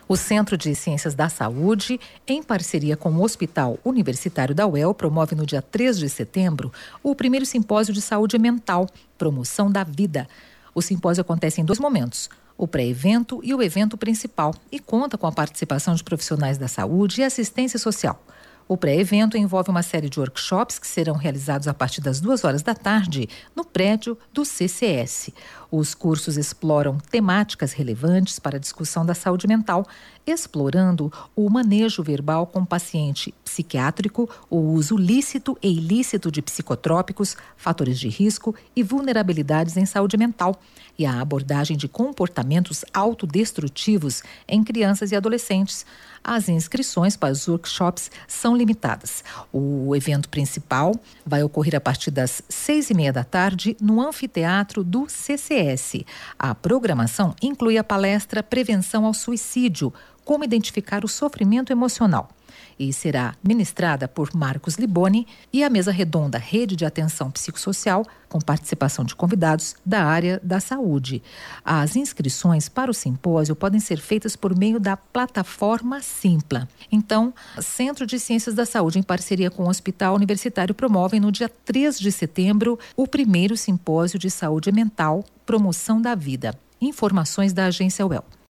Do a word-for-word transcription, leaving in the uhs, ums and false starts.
O Centro de Ciências da Saúde, em parceria com o Hospital Universitário da U E L, promove no dia três de setembro o primeiro simpósio de saúde mental, Promoção da Vida. O simpósio acontece em dois momentos, o pré-evento e o evento principal, e conta com a participação de profissionais da saúde e assistência social. O pré-evento envolve uma série de workshops que serão realizados a partir das duas horas da tarde no prédio do C C S. Os cursos exploram temáticas relevantes para a discussão da saúde mental, explorando o manejo verbal com paciente psiquiátrico, o uso lícito e ilícito de psicotrópicos, fatores de risco e vulnerabilidades em saúde mental, e a abordagem de comportamentos autodestrutivos em crianças e adolescentes. As inscrições para os workshops são limitadas. O evento principal vai ocorrer a partir das seis e meia da tarde no anfiteatro do C C S. A programação inclui a palestra Prevenção ao Suicídio, como identificar o sofrimento emocional, e será ministrada por Marcos Liboni, e a mesa redonda Rede de Atenção Psicossocial, com participação de convidados da área da saúde. As inscrições para o simpósio podem ser feitas por meio da plataforma Simpla. Então, o Centro de Ciências da Saúde, em parceria com o Hospital Universitário, promovem no dia três de setembro o primeiro simpósio de saúde mental, Promoção da Vida. Informações da Agência U E L.